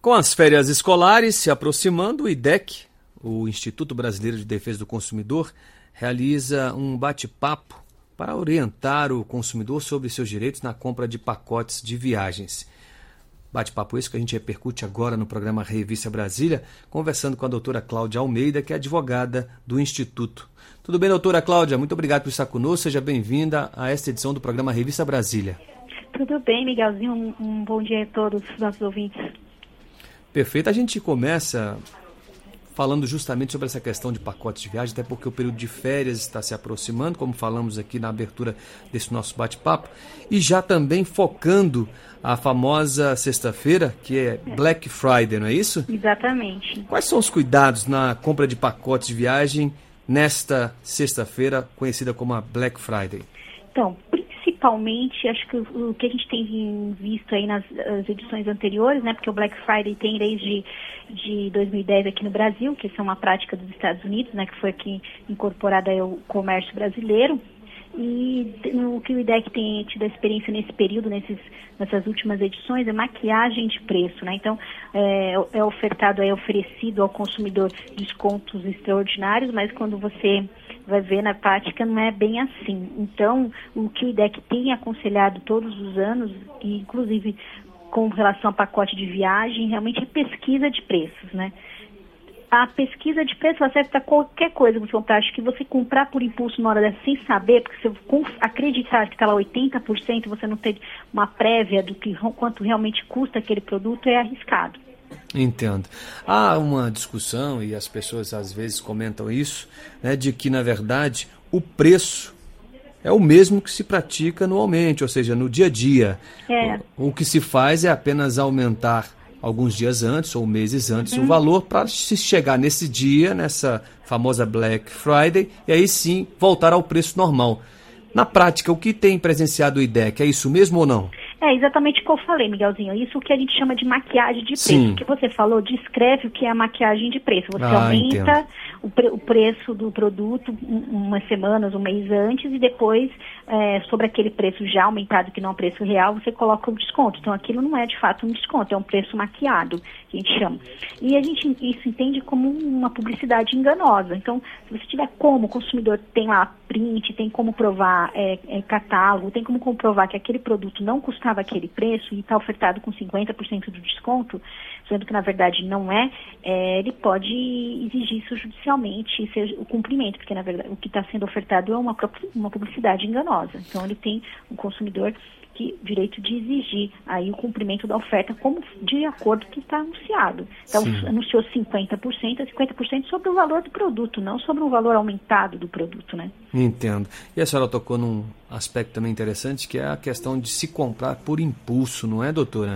Com as férias escolares se aproximando, o IDEC, o Instituto Brasileiro de Defesa do Consumidor, realiza um bate-papo para orientar o consumidor sobre seus direitos na compra de pacotes de viagens. Bate-papo esse que a gente repercute agora no programa Revista Brasília, conversando com a doutora Cláudia Almeida, que é advogada do Instituto. Tudo bem, doutora Cláudia? Muito obrigado por estar conosco. Seja bem-vinda a esta edição do programa Revista Brasília. Tudo bem, Miguelzinho. Um bom dia a todos os nossos ouvintes. Perfeito. A gente começa falando justamente sobre essa questão de pacotes de viagem, até porque o período de férias está se aproximando, como falamos aqui na abertura desse nosso bate-papo, e já também focando a famosa sexta-feira, que é Black Friday, não é isso? Exatamente. Quais são os cuidados na compra de pacotes de viagem nesta sexta-feira, conhecida como a Black Friday? Então, principalmente, acho que o que a gente tem visto aí nas edições anteriores, né, porque o Black Friday tem desde de 2010 aqui no Brasil, que isso é uma prática dos Estados Unidos, né, que foi aqui incorporada ao comércio brasileiro, e o que o IDEC tem tido a experiência nesse período, nessas últimas edições, é maquiagem de preço, né? Então, é oferecido ao consumidor descontos extraordinários, mas quando você vai ver na prática não é bem assim. Então, o que o IDEC tem aconselhado todos os anos, e inclusive com relação a pacote de viagem, realmente é pesquisa de preços, né? A pesquisa de preço serve para qualquer coisa que você comprar. Acho que você comprar por impulso na hora dessa sem saber, porque se você acreditar que está lá 80%, você não ter uma prévia do que quanto realmente custa aquele produto, é arriscado. Entendo. Há uma discussão, e as pessoas às vezes comentam isso, né, de que, na verdade, o preço é o mesmo que se pratica anualmente, ou seja, no dia a dia. O que se faz é apenas aumentar alguns dias antes ou meses antes o valor para se chegar nesse dia, nessa famosa Black Friday, e aí sim voltar ao preço normal. Na prática, o que tem presenciado o IDEC, é isso mesmo ou não? É exatamente o que eu falei, Miguelzinho. Isso que a gente chama de maquiagem de preço. Sim. O que você falou descreve o que é a maquiagem de preço. Você aumenta o preço do produto umas semanas, um mês antes, e depois, sobre aquele preço já aumentado, que não é um preço real, você coloca o desconto. Então, aquilo não é de fato um desconto, é um preço maquiado, que a gente chama. E a gente isso entende como uma publicidade enganosa. Então, se você tiver como, o consumidor tem lá print, tem como provar catálogo, tem como comprovar que aquele produto não custava aquele preço e está ofertado com 50% de desconto, sendo que na verdade não ele pode exigir isso judicialmente, seja o cumprimento, porque na verdade o que está sendo ofertado é uma publicidade enganosa. Então ele tem o consumidor direito de exigir aí o cumprimento da oferta como de acordo com o que está anunciado. Então, anunciou 50%, é 50% sobre o valor do produto, não sobre o valor aumentado do produto, né? Entendo. E a senhora tocou num aspecto também interessante, que é a questão de se comprar por impulso, não é, doutora?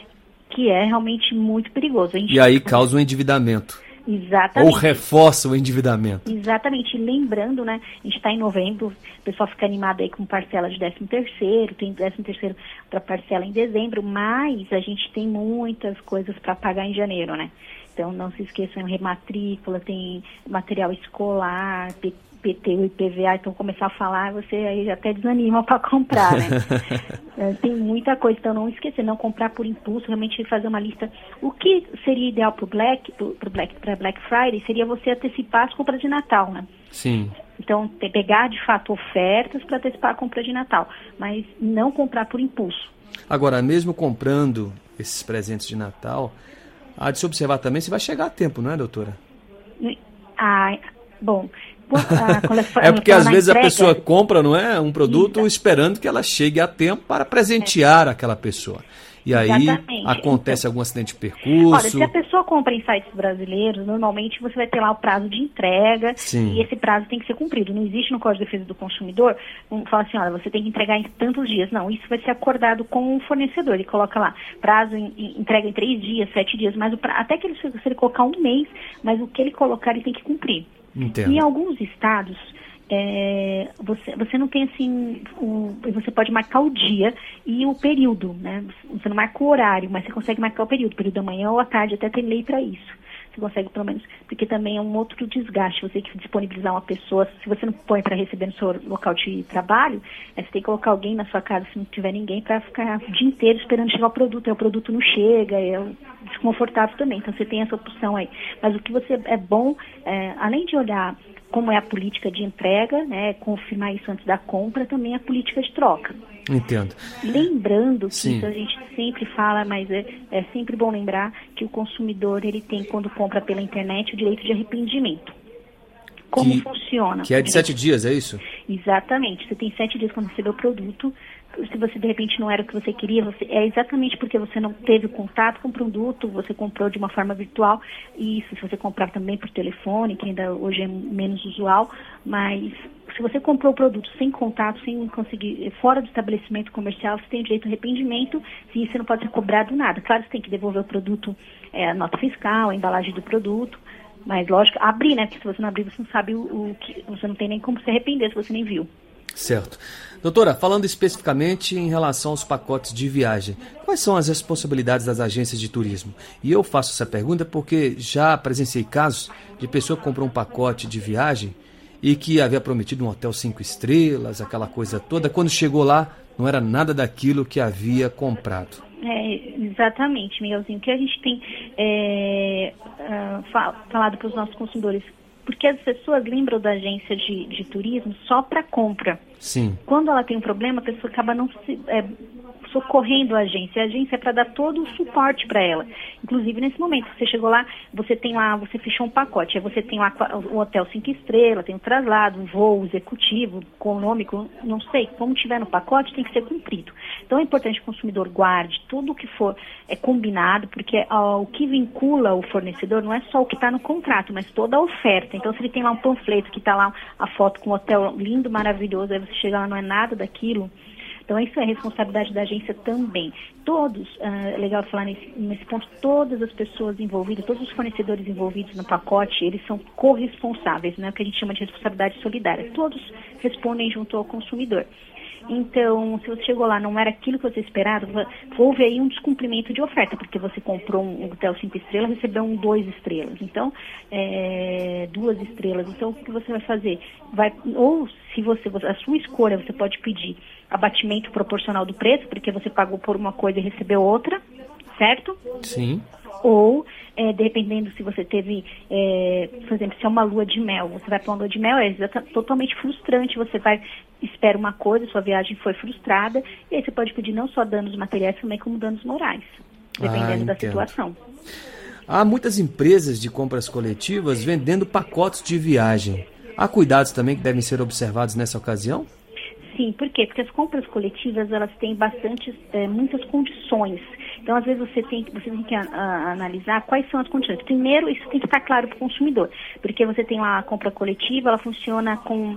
Que é realmente muito perigoso. E aí causa um endividamento. Exatamente. Ou reforça o endividamento. Exatamente. Lembrando, né, a gente está em novembro, o pessoal fica animado aí com parcela de 13º, tem 13º para parcela em dezembro, mas a gente tem muitas coisas para pagar em janeiro, né? Então, não se esqueçam, rematrícula, tem material escolar, IPTU e IPVA, então começar a falar, você aí já até desanima para comprar, né? Tem muita coisa, então não esquecer, não comprar por impulso, realmente fazer uma lista. O que seria ideal para Black Friday seria você antecipar as compras de Natal, né? Sim. Então, pegar de fato ofertas para antecipar a compra de Natal, mas não comprar por impulso. Agora, mesmo comprando esses presentes de Natal, há de se observar também se vai chegar a tempo, não é, doutora? Bom... porque às vezes a pessoa compra, não é, um produto esperando que ela chegue a tempo para presentear aquela pessoa. E aí acontece algum acidente de percurso. Olha, se a pessoa compra em sites brasileiros, normalmente você vai ter lá o prazo de entrega. Sim. E esse prazo tem que ser cumprido. Não existe no Código de Defesa do Consumidor, fala assim, olha, você tem que entregar em tantos dias. Não, isso vai ser acordado com o fornecedor. Ele coloca lá, prazo entrega em 3 dias, 7 dias, mas até que se ele colocar um mês, mas o que ele colocar ele tem que cumprir. Entendo. Em alguns estados, você não tem assim, você pode marcar o dia e o período, né? Você não marca o horário, mas você consegue marcar o período da manhã ou à tarde, até tem lei para isso. você consegue pelo menos, porque também é um outro desgaste, você tem que disponibilizar uma pessoa, se você não põe para receber no seu local de trabalho, você tem que colocar alguém na sua casa, se não tiver ninguém, para ficar o dia inteiro esperando chegar o produto, aí o produto não chega, é desconfortável também, então você tem essa opção aí. Mas o que você é bom, além de olhar como é a política de entrega, né, confirmar isso antes da compra, também a política de troca. Entendo. Lembrando que isso a gente sempre fala, mas é sempre bom lembrar que o consumidor, ele tem, quando compra pela internet, o direito de arrependimento. Como funciona? Que é de 7 dias, é isso? Exatamente. Você tem 7 dias quando recebeu o produto. Se você, de repente, não era o que você queria, é exatamente porque você não teve contato com o produto, você comprou de uma forma virtual. E isso, se você comprar também por telefone, que ainda hoje é menos usual, mas se você comprou o produto sem contato, sem conseguir, fora do estabelecimento comercial, você tem o direito de arrependimento, e você não pode ser cobrado nada. Claro, você tem que devolver o produto, a nota fiscal, a embalagem do produto. Mas, lógico, abrir, né? Porque se você não abrir, você não sabe o que... Você não tem nem como se arrepender se você nem viu. Certo. Doutora, falando especificamente em relação aos pacotes de viagem, quais são as responsabilidades das agências de turismo? E eu faço essa pergunta porque já presenciei casos de pessoa que comprou um pacote de viagem e que havia prometido um hotel 5 estrelas, aquela coisa toda. Quando chegou lá, não era nada daquilo que havia comprado. Exatamente, Miguelzinho. O que a gente tem falado para os nossos consumidores, porque as pessoas lembram da agência de turismo só para compra. Sim. Quando ela tem um problema, a pessoa acaba não socorrendo a agência. A agência é para dar todo o suporte para ela. Inclusive, nesse momento, você chegou lá, você fechou um pacote. Aí você tem lá o hotel 5 estrelas, tem o traslado, um voo executivo, econômico, não sei. Como tiver no pacote, tem que ser cumprido. Então, é importante que o consumidor guarde tudo o que for combinado, porque o que vincula o fornecedor não é só o que está no contrato, mas toda a oferta. Então, se ele tem lá um panfleto que está lá a foto com um hotel lindo, maravilhoso, aí você chega lá, não é nada daquilo. Então, isso é responsabilidade da agência também. Todos, é legal falar nesse ponto, todas as pessoas envolvidas, todos os fornecedores envolvidos no pacote, eles são corresponsáveis, né? O que a gente chama de responsabilidade solidária. Todos respondem junto ao consumidor. Então, se você chegou lá, não era aquilo que você esperava, houve aí um descumprimento de oferta, porque você comprou um hotel 5 estrelas, recebeu um 2 estrelas. Então, 2 estrelas. Então, o que você vai fazer? Ou, se a sua escolha, você pode pedir abatimento proporcional do preço, porque você pagou por uma coisa e recebeu outra, certo? Sim. Ou, dependendo se você teve, por exemplo, se é uma lua de mel, você vai para uma lua de mel, totalmente frustrante, você espera uma coisa, sua viagem foi frustrada, e aí você pode pedir não só danos materiais, também como danos morais, dependendo da situação. Há muitas empresas de compras coletivas vendendo pacotes de viagem. Há cuidados também que devem ser observados nessa ocasião? Sim, por quê? Porque as compras coletivas, elas têm muitas condições. Então, às vezes, você tem que analisar quais são as condições. Primeiro, isso tem que estar claro para o consumidor, porque você tem lá a compra coletiva, ela funciona com,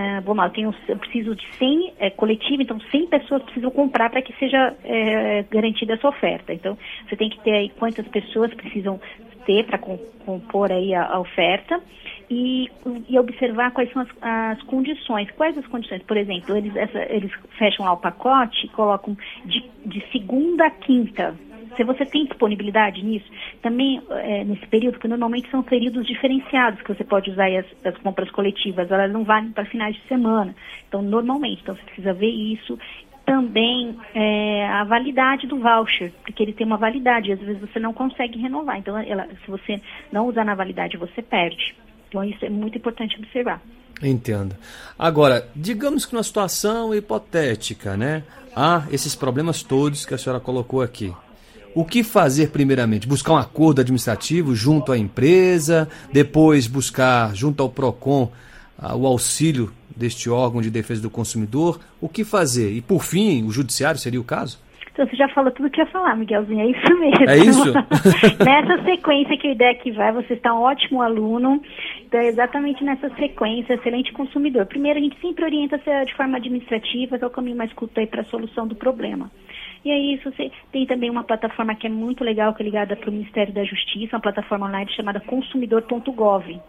eu preciso de 100 coletiva, então 100 pessoas precisam comprar para que seja garantida essa oferta. Então, você tem que ter aí quantas pessoas precisam ter para compor aí a oferta. E observar quais são as condições. Quais as condições? Por exemplo, eles fecham lá o pacote e colocam de segunda a quinta. Se você tem disponibilidade nisso, também nesse período, porque normalmente são períodos diferenciados que você pode usar as compras coletivas, elas não valem para finais de semana. Então, normalmente, você precisa ver isso. Também a validade do voucher, porque ele tem uma validade, e às vezes você não consegue renovar. Então, se você não usar na validade, você perde. Então, isso é muito importante observar. Entendo. Agora, digamos que numa situação hipotética, né? Há esses problemas todos que a senhora colocou aqui. O que fazer primeiramente? Buscar um acordo administrativo junto à empresa, depois buscar junto ao PROCON o auxílio deste órgão de defesa do consumidor? O que fazer? E, por fim, o judiciário seria o caso? Então, você já falou tudo que ia falar, Miguelzinho, é isso mesmo. É isso? Nessa sequência que o IDEC vai, você está um ótimo aluno, então é exatamente nessa sequência, excelente consumidor. Primeiro, a gente sempre orienta de forma administrativa, que é o caminho mais curto aí para a solução do problema. E aí, você tem também uma plataforma que é muito legal, que é ligada para o Ministério da Justiça, uma plataforma online chamada consumidor.gov.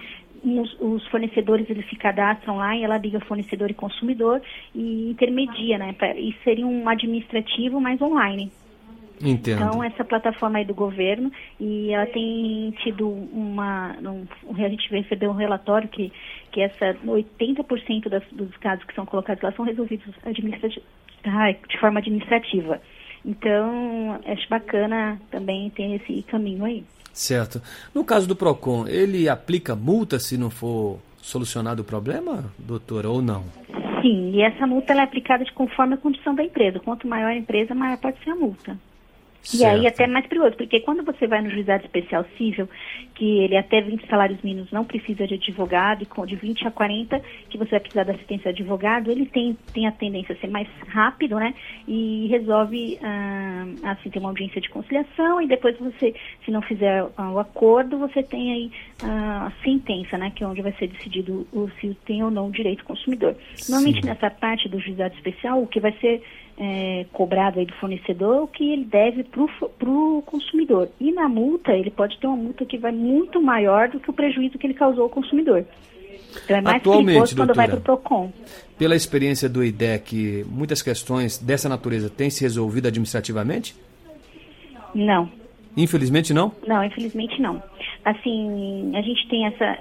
Os fornecedores, eles se cadastram lá e ela liga fornecedor e consumidor e intermedia, né? E seria um administrativo mais online. Entendo. Então, essa plataforma aí do governo, e ela tem tido a gente recebeu um relatório que 80% dos casos que são colocados lá são resolvidos de forma administrativa. Então, acho bacana também ter esse caminho aí. Certo. No caso do PROCON, ele aplica multa se não for solucionado o problema, doutora, ou não? Sim, e essa multa ela é aplicada conforme a condição da empresa. Quanto maior a empresa, maior pode ser a multa. Certo. E aí até mais perigoso, porque quando você vai no juizado especial civil, que ele até 20 salários mínimos não precisa de advogado, e de 20 a 40 que você vai precisar da assistência de advogado, ele tem a tendência a ser mais rápido, né? E resolve, assim, ter uma audiência de conciliação, e depois você, se não fizer o acordo, você tem aí a sentença, né? Que é onde vai ser decidido se tem ou não o direito do consumidor. Sim. Normalmente nessa parte do juizado especial, o que vai ser cobrado aí do fornecedor, o que ele deve para o consumidor. E na multa, ele pode ter uma multa que vai muito maior do que o prejuízo que ele causou ao consumidor. Então é mais perigoso quando vai para o PROCON. Pela experiência do IDEC, muitas questões dessa natureza têm se resolvido administrativamente? Não. Infelizmente não? Não, infelizmente não. Assim, a gente tem essa...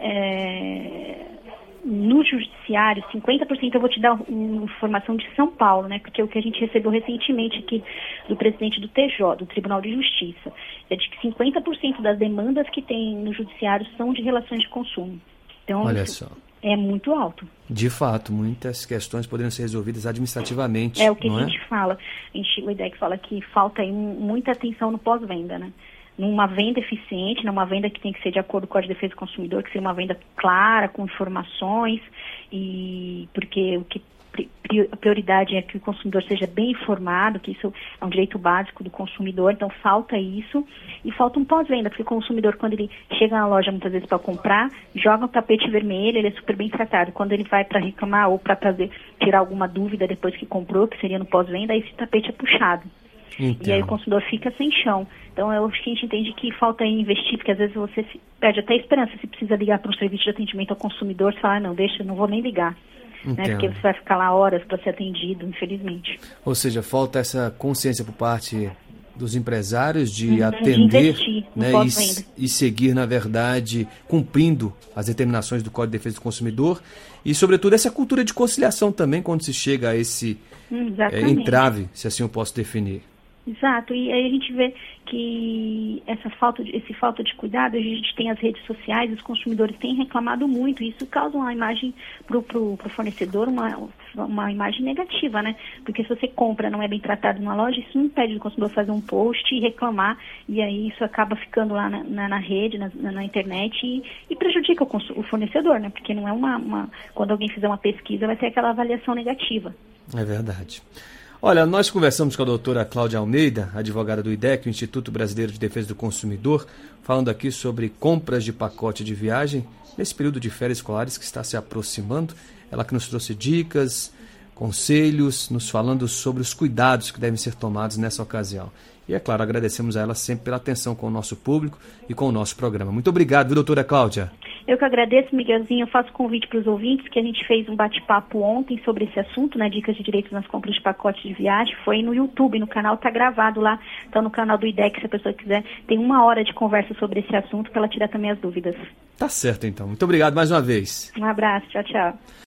No judiciário, 50%, eu vou te dar uma informação de São Paulo, né? Porque o que a gente recebeu recentemente aqui do presidente do TJ, do Tribunal de Justiça, é de que 50% das demandas que tem no judiciário são de relações de consumo. Então, olha só, é muito alto. De fato, muitas questões poderiam ser resolvidas administrativamente. É o que a gente fala. O IDEC fala que falta aí muita atenção no pós-venda, né? Numa venda eficiente, numa venda que tem que ser de acordo com a Defesa do Consumidor, que seja uma venda clara, com informações, e porque a prioridade é que o consumidor seja bem informado, que isso é um direito básico do consumidor, então falta isso, e falta um pós-venda, porque o consumidor, quando ele chega na loja muitas vezes para comprar, joga um tapete vermelho, ele é super bem tratado. Quando ele vai para reclamar ou para tirar alguma dúvida depois que comprou, que seria no pós-venda, aí esse tapete é puxado. Entendo. E aí o consumidor fica sem chão. Então eu acho que a gente entende que falta investir, porque às vezes você perde até a esperança, se precisa ligar para um serviço de atendimento ao consumidor, você fala, não, deixa, não vou nem ligar. Né? Porque você vai ficar lá horas para ser atendido, infelizmente. Ou seja, falta essa consciência por parte dos empresários de atender, de né, e seguir, na verdade, cumprindo as determinações do Código de Defesa do Consumidor e, sobretudo, essa cultura de conciliação também quando se chega a esse entrave, se assim eu posso definir. Exato, e aí a gente vê que esse falta de cuidado, a gente tem as redes sociais, os consumidores têm reclamado muito, e isso causa uma imagem para o fornecedor, uma imagem negativa, né? Porque se você compra, não é bem tratado numa loja, isso não impede o consumidor fazer um post e reclamar, e aí isso acaba ficando lá na rede, na internet, e prejudica o fornecedor, né? Porque não é quando alguém fizer uma pesquisa, vai ter aquela avaliação negativa. É verdade. Olha, nós conversamos com a doutora Cláudia Almeida, advogada do IDEC, o Instituto Brasileiro de Defesa do Consumidor, falando aqui sobre compras de pacote de viagem nesse período de férias escolares que está se aproximando. Ela que nos trouxe dicas, conselhos, nos falando sobre os cuidados que devem ser tomados nessa ocasião. E, é claro, agradecemos a ela sempre pela atenção com o nosso público e com o nosso programa. Muito obrigado, viu, doutora Cláudia? Eu que agradeço, Miguelzinho. Eu faço convite para os ouvintes, que a gente fez um bate-papo ontem sobre esse assunto, né? Dicas de direitos nas compras de pacotes de viagem. Foi no YouTube, no canal, está gravado lá. Então, no canal do IDEC, se a pessoa quiser, tem 1 hora de conversa sobre esse assunto para ela tirar também as dúvidas. Tá certo, então. Muito obrigado mais uma vez. Um abraço. Tchau, tchau.